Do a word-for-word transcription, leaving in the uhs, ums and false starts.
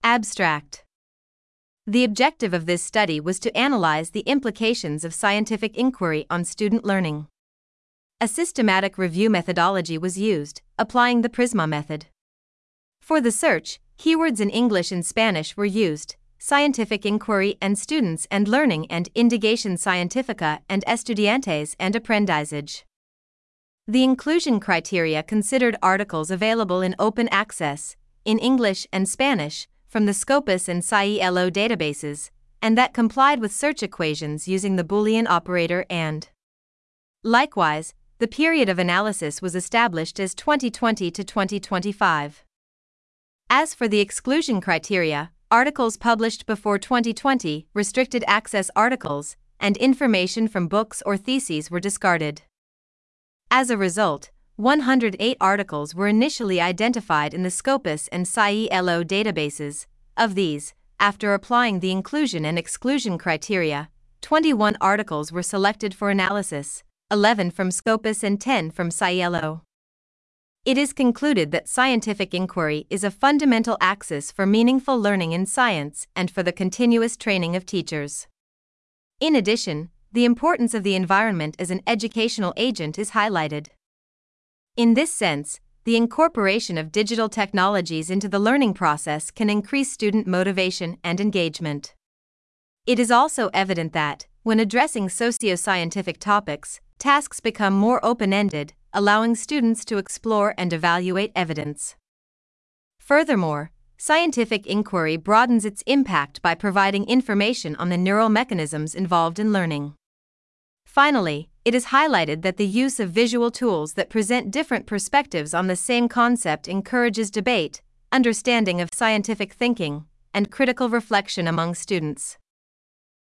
Abstract. The objective of this study was to analyze the implications of scientific inquiry on student learning. A systematic review methodology was used, applying the PRISMA method. For the search, keywords in English and Spanish were used: scientific inquiry and students and learning and indagación científica and estudiantes and aprendizaje. The inclusion criteria considered articles available in open access, in English and Spanish, from the Scopus and SciELO databases, and that complied with search equations using the Boolean operator AND. Likewise, the period of analysis was established as twenty twenty to twenty twenty-five. As for the exclusion criteria, articles published before twenty twenty, restricted access articles, and information from books or theses were discarded. As a result, one hundred eight articles were initially identified in the Scopus and SciELO databases. Of these, after applying the inclusion and exclusion criteria, twenty-one articles were selected for analysis, eleven from Scopus and ten from SciELO. It is concluded that scientific inquiry is a fundamental axis for meaningful learning in science and for the continuous training of teachers. In addition, the importance of the environment as an educational agent is highlighted. In this sense, the incorporation of digital technologies into the learning process can increase student motivation and engagement. It is also evident that, when addressing socio-scientific topics, tasks become more open-ended, allowing students to explore and evaluate evidence. Furthermore, scientific inquiry broadens its impact by providing information on the neural mechanisms involved in learning. Finally, it is highlighted that the use of visual tools that present different perspectives on the same concept encourages debate, understanding of scientific thinking, and critical reflection among students.